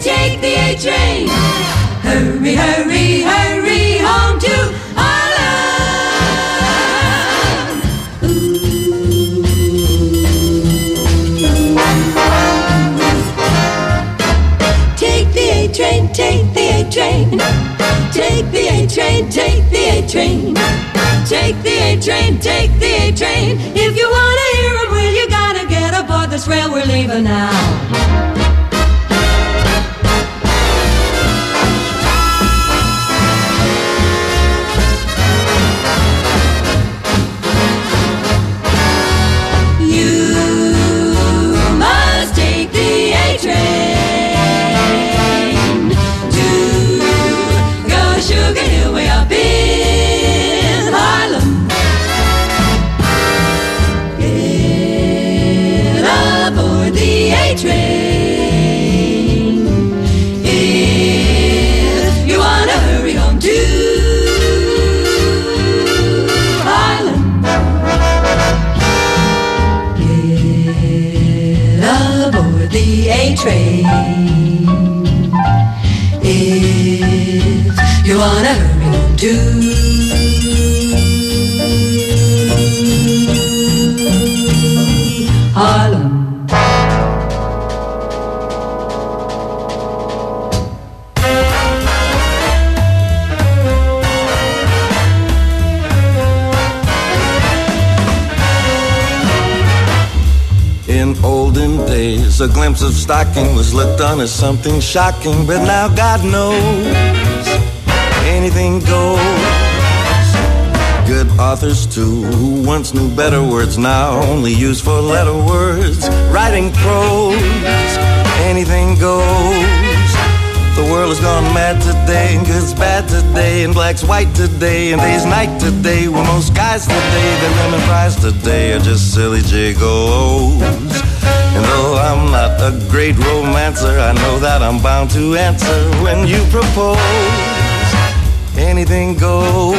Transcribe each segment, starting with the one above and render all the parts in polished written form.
take the A train. Hurry, hurry, hurry home to Harlem. Take the A train, take the A train. Take the A train, take the A train. Take the A train, take the A train. If you wanna hear it, well, you gotta get aboard this rail. We're leaving now. Train. If you wanna hurry home to Harlem, get aboard the A train. If you wanna hurry home to Harlem. Olden days, a glimpse of stocking was looked on as something shocking, but now God knows anything goes. Good authors too, who once knew better words, now only use four-letter words. Writing prose, anything goes. The world has gone mad today, and good's bad today, and black's white today, and day's night today. Well, most guys today, the lemon fries today are just silly gigolos. And though I'm not a great romancer, I know that I'm bound to answer when you propose. Anything goes.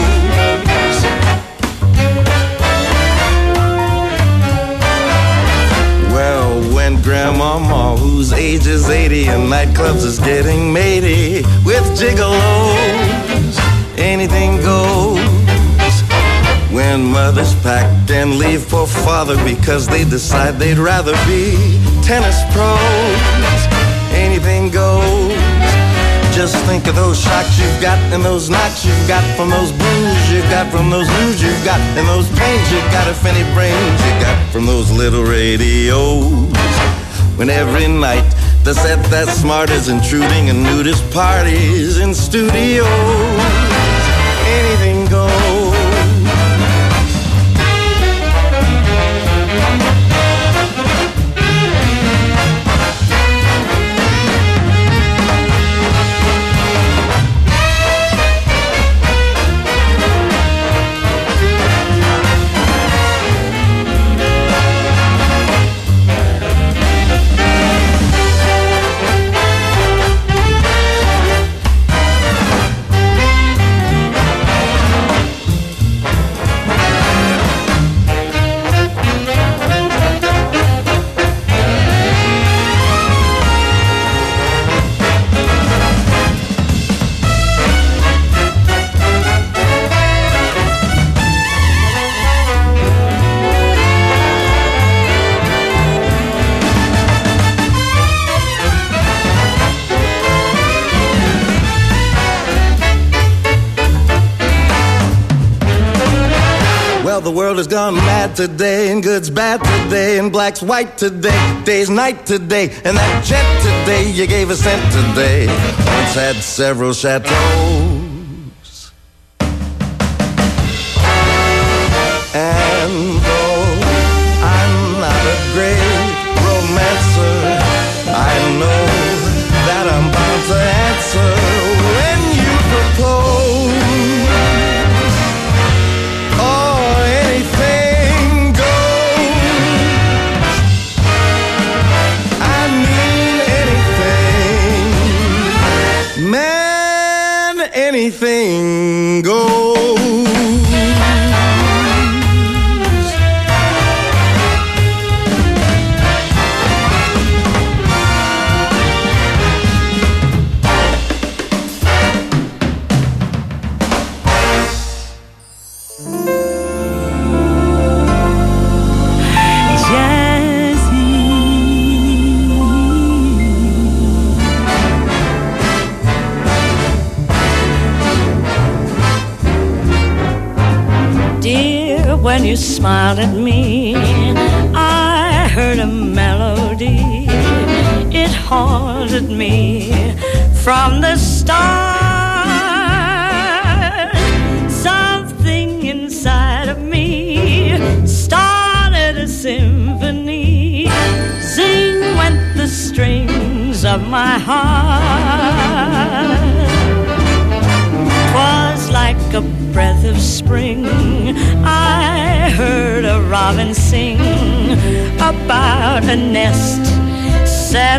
Well, when Grandmama, whose age is 80 and nightclubs is getting matey with gigolos, anything goes. When mothers pack and leave for father because they decide they'd rather be tennis pros, anything goes. Just think of those shocks you've got and those knocks you've got from those blues you got from those news you've got and those pains you got, if any brains you got from those little radios. When every night the set that's smart is intruding in nudist parties in studios, anything goes. The world has gone mad today, and good's bad today, and black's white today, day's night today, and that jet today you gave a cent today once had several chateaus. And though I'm not a great romancer, I know that I'm bound to answer when you propose. when you smiled at me, I heard a melody. It haunted me from the start. Something inside of me started a symphony. Zing went the strings of my heart. 'Twas like a breath of spring. I heard a robin sing about a nest set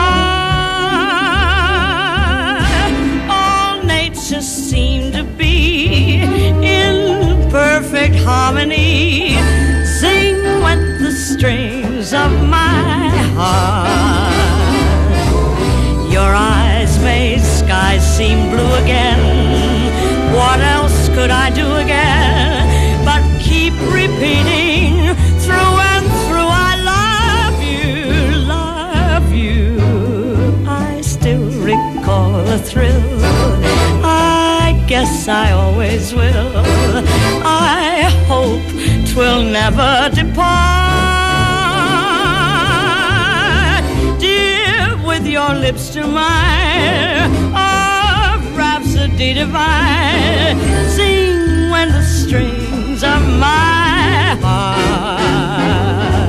apart. All nature seemed to be in perfect harmony. Sing went the strings of my heart. Your eyes made skies seem blue again. What else could I do again but keep repeating through and through, I love you, love you. I still recall the thrill. I guess I always will. I hope 'twill never depart. Dear, with your lips to mine, rhapsody divine, sing when the strings of my heart.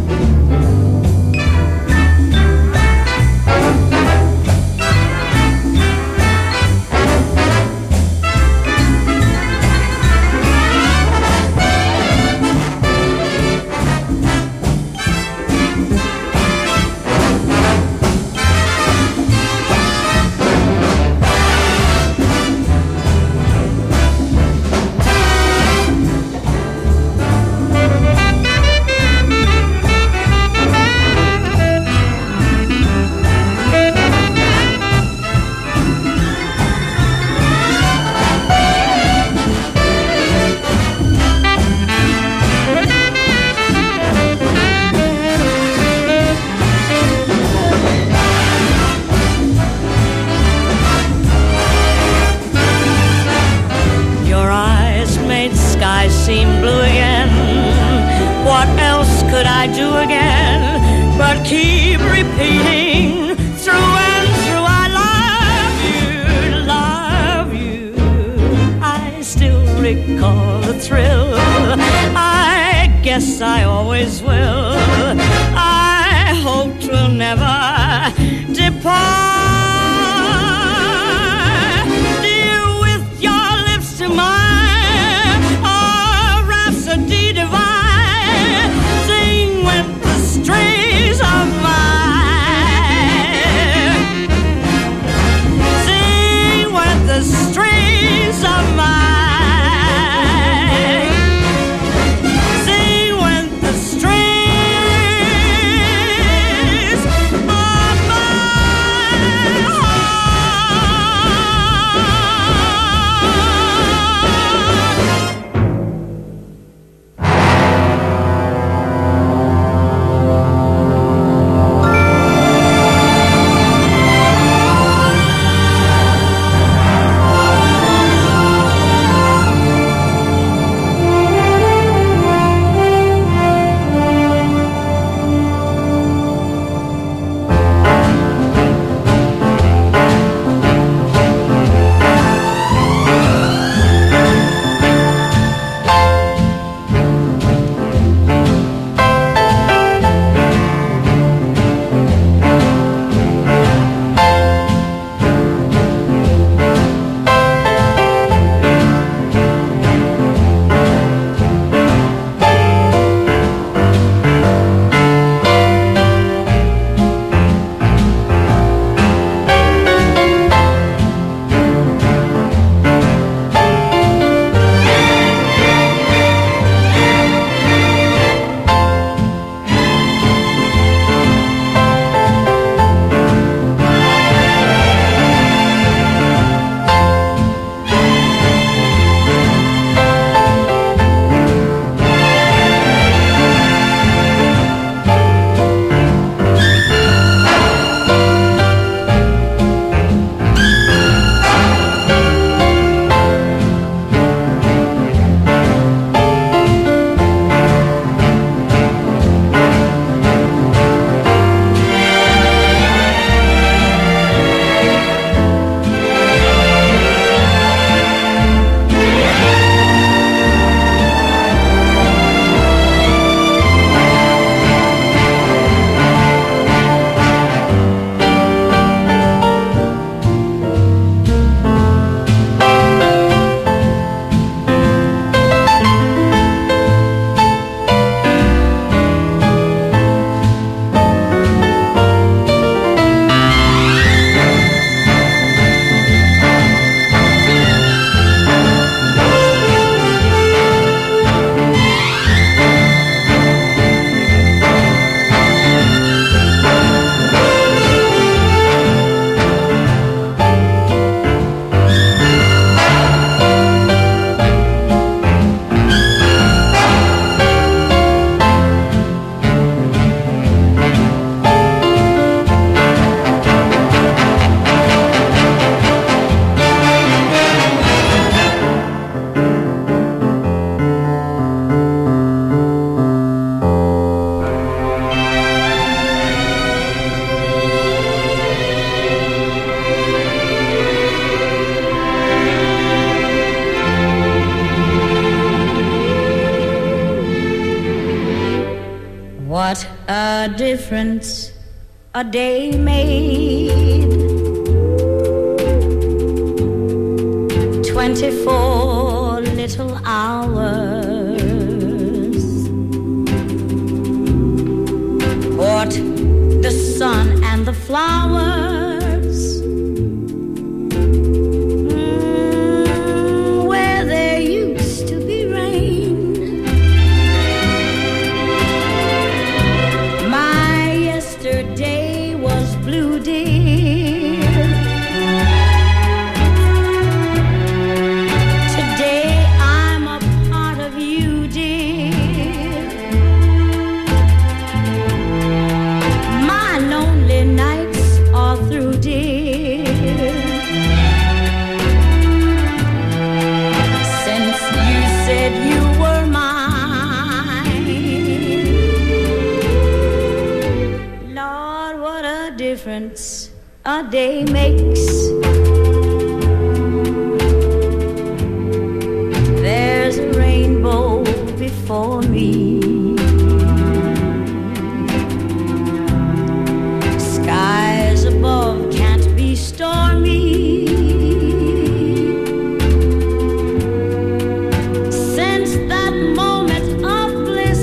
Seem blue again. What else could I do again but keep repeating through and through, I love you, love you. I still recall the thrill. I guess I always will. I hope 'twill never depart. Dear, with your lips to mine, divine, sing with the strings of mine, sing with the strings of mine, sing with the strings of mine. a difference a day made. 24 little hours. Bought the sun and the flowers. Where there used to be rain. My yesterday was blue, dear. Today I'm a part of you, dear. My lonely nights are through, dear. Since you said you were mine, Lord, what a difference a day makes. There's a rainbow before me. Skies above can't be stormy. Since that moment of bliss,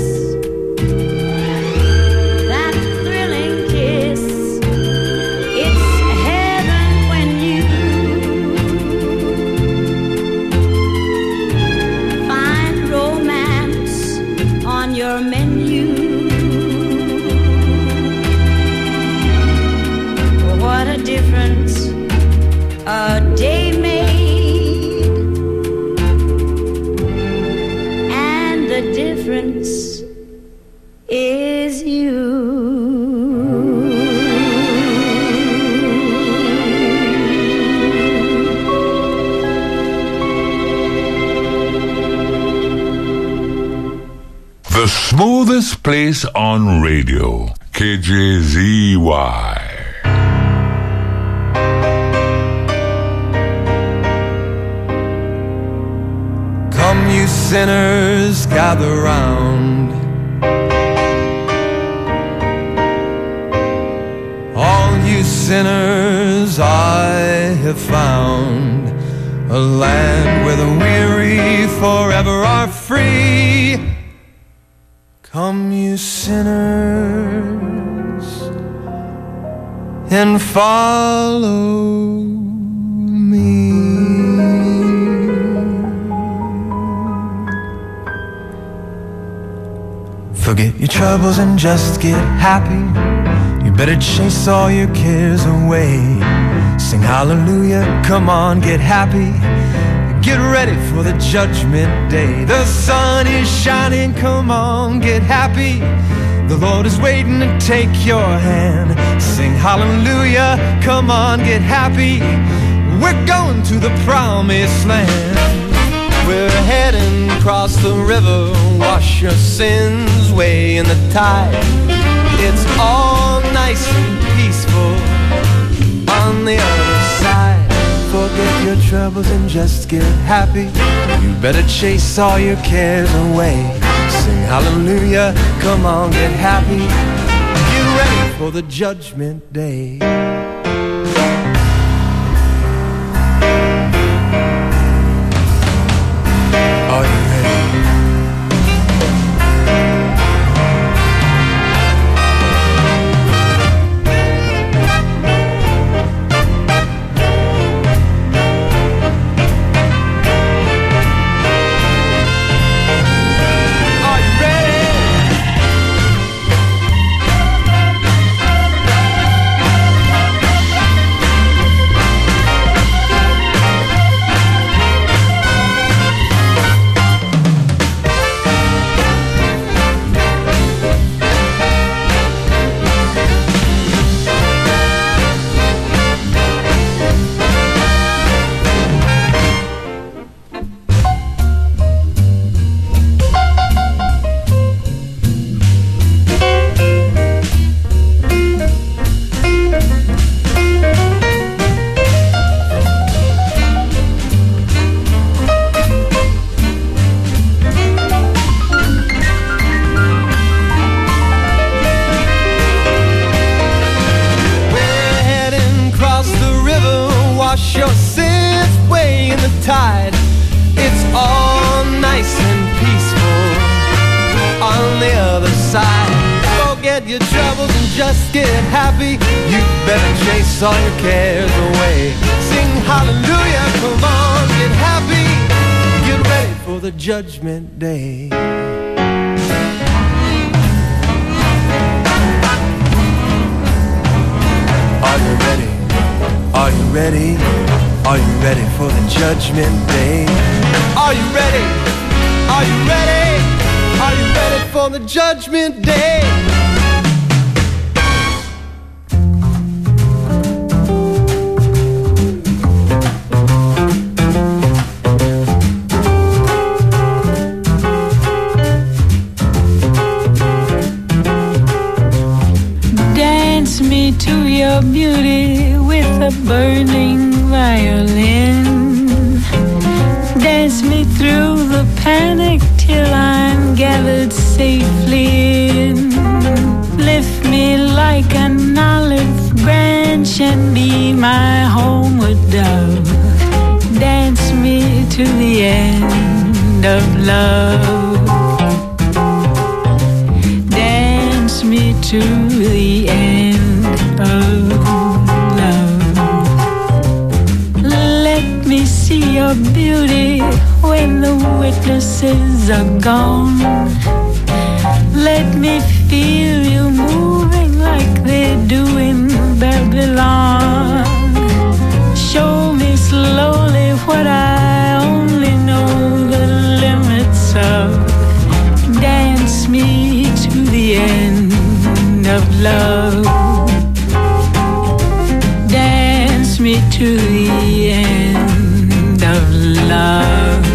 that thrilling kiss, it's heaven when you find romance on your menu. What a difference a day made, and the difference is you. The smoothest place on radio, KJZY. Come, you sinners, gather round. All you sinners I have found, a land where the weary forever are free. Come, you sinners, and follow me. Forget your troubles and just get happy. You better chase all your cares away. Sing hallelujah, come on, get happy. Get ready for the judgment day. The sun is shining, come on, get happy. The Lord is waiting to take your hand. Sing hallelujah, come on, get happy. We're going to the promised land. We're heading across the river, wash your sins away in the tide. It's all nice and peaceful on the other side. Forget your troubles and just get happy. You better chase all your cares away. Sing hallelujah, come on, get happy. Get ready for the judgment day. Are you ready? on the other side. Forget your troubles and just get happy. You better chase all your cares away. Sing hallelujah, come on, get happy. Get ready for the judgment day. Are you ready? Are you ready? Are you ready for the judgment day? Are you ready? Are you ready? Are you ready for the judgment day? Dance me to your beauty with a burning violin. Dance me through the panic till I'm gathered safely in. Lift me like an olive branch and be my homeward dove. Dance me to the end of love. Dance me to the end of love. Let me see your beauty when the witnesses are gone. Let me feel you moving like they do in Babylon. Show me slowly what I only know the limits of. Dance me to the end of love. Dance me to the end of love.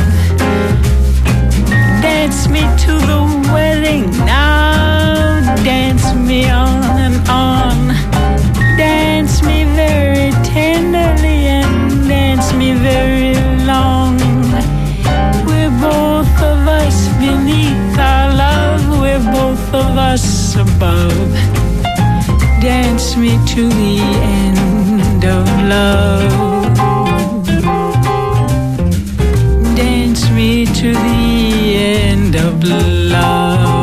Dance me to the wedding now. Dance me on and on. Dance me very tenderly and dance me very long. We're both of us beneath our love. We're both of us above. Dance me to the end of love. Dance me to the end of love.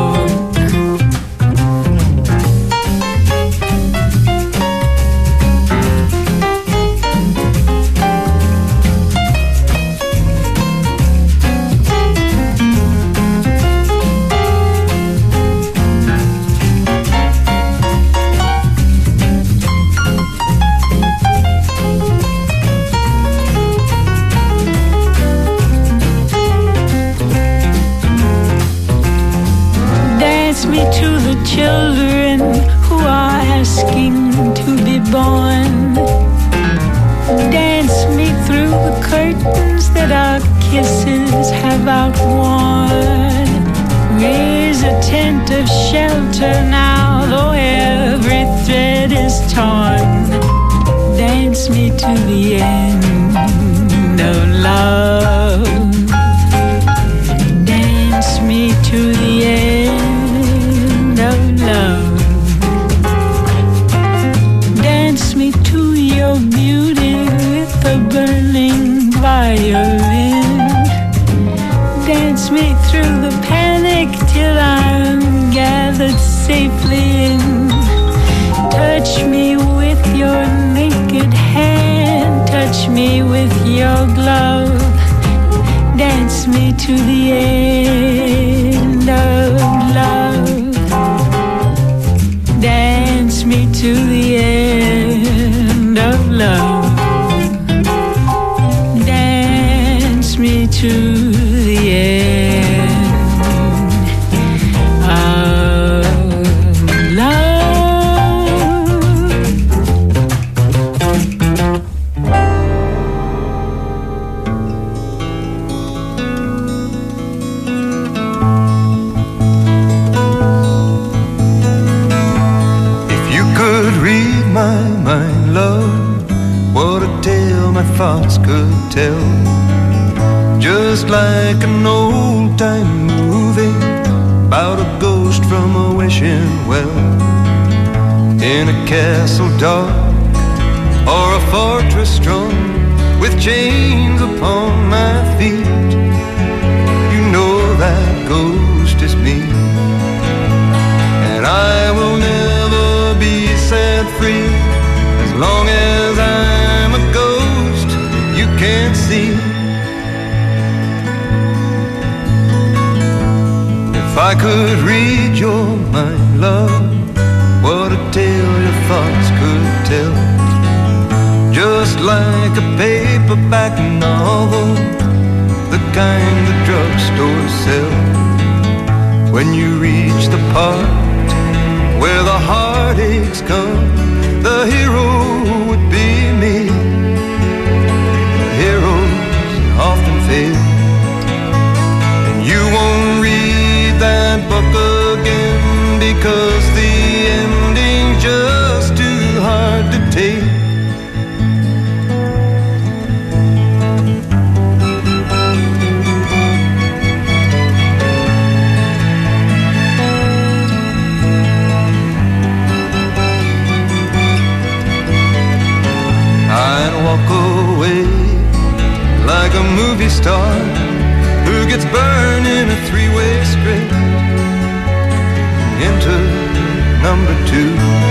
Children who are asking to be born. Dance me through the curtains that our kisses have outworn. Raise a tent of shelter now, though every thread is torn. Dance me to the end of love. Dance me to the end of love. Dance me to your beauty with a burning violin. Dance me through the panic till I'm gathered safely in. Touch me with your naked hand. Touch me with your glove. Dance me to the end of love. Dance me to the end of love. Dance me to the end of love. Thoughts could tell, just like an old-time movie about a ghost from a wishing well, in a castle dark or a fortress strong with chains upon my feet. You know that ghost is me. If I could read your mind, love, what a tale your thoughts could tell. Just like a paperback novel, the kind the drugstore sells. When you reach the part where the heartaches come, the hero would be me. The heroes often fail, and you won't read that book again because the ending's just too hard to take. I'd walk away like a movie star who gets burned in a three-way script into number two.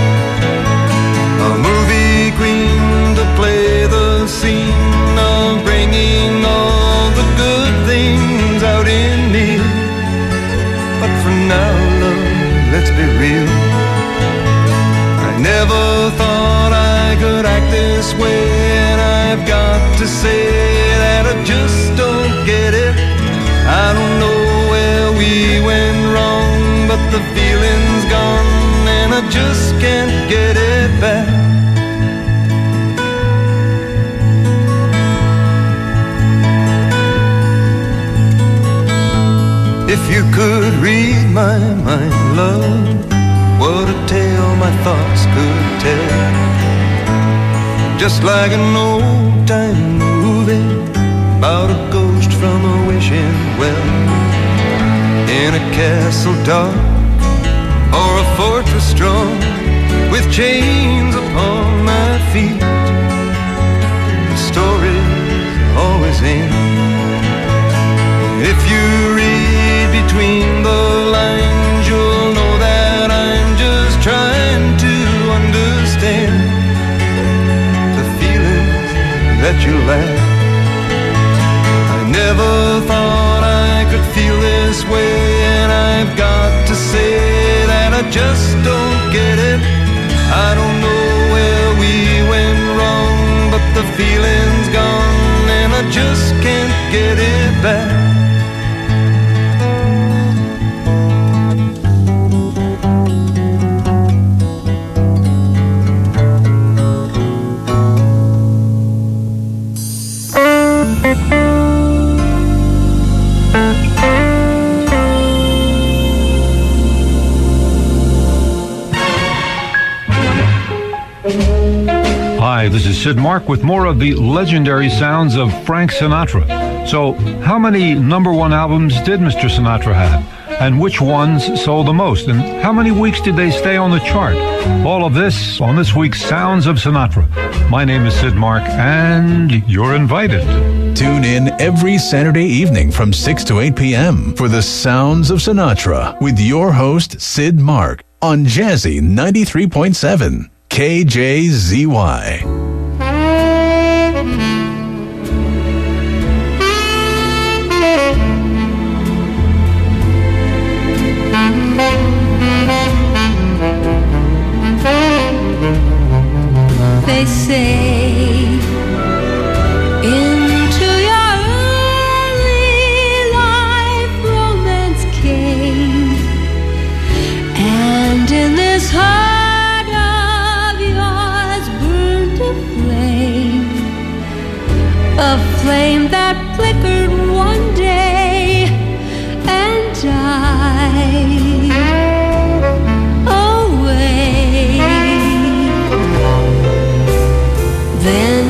A movie queen to play the scene of bringing all the good things out in me. But for now, love, let's be real. I never thought I could act this way, and I've got to say that I just don't get it. I don't know where we went wrong, but the feeling's gone and I just can't get it back. If you could read my mind, love, what a tale my thoughts could tell. Just like an old-time movie about a ghost from a wishing well, in a castle dark or a fortress strong, with chains upon my feet. The stories always end. If you read between the lines, you'll know that I'm just trying to understand the feelings that you lack. I never thought I could feel this way, and I've got to say that I just don't get it. I don't know where we went wrong, but the feeling's gone and I just can't get it back. Hi, this is Sid Mark with more of the legendary sounds of Frank Sinatra. So, how many number one albums did Mr. Sinatra have? And which ones sold the most? And how many weeks did they stay on the chart? All of this on this week's Sounds of Sinatra. My name is Sid Mark, and you're invited. Tune in every Saturday evening from 6 to 8 p.m. for the Sounds of Sinatra with your host, Sid Mark, on Jazzy 93.7 KJZY. They say into your early life romance came, and in this heart of yours burned a flame that flickered one day and died away. Then,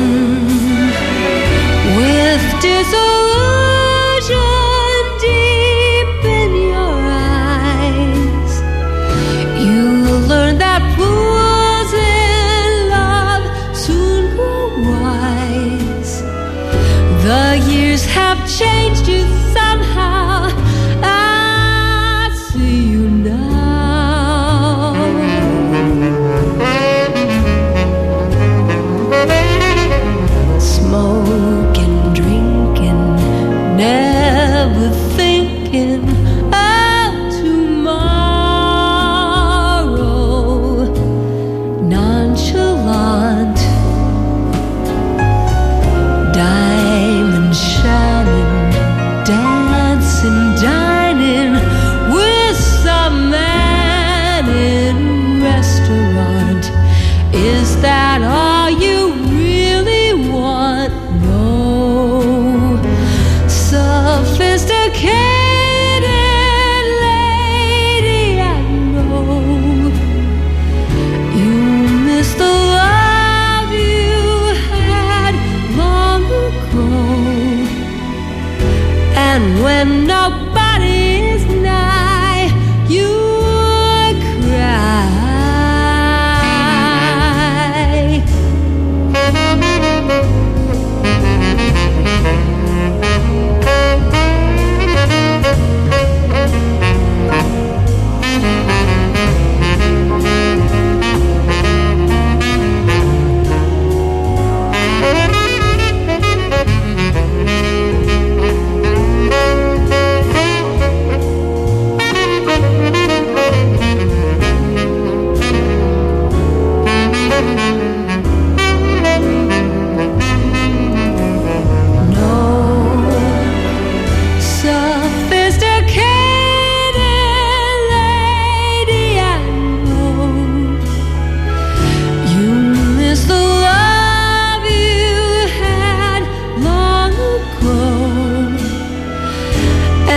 with disillusion deep in your eyes, you learn that fools in love soon grow wise. The years have changed you somehow. I see you now. Smoking, drinking, never thinking how to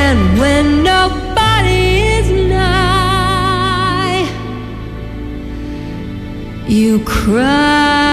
And when nobody is nigh, you cry.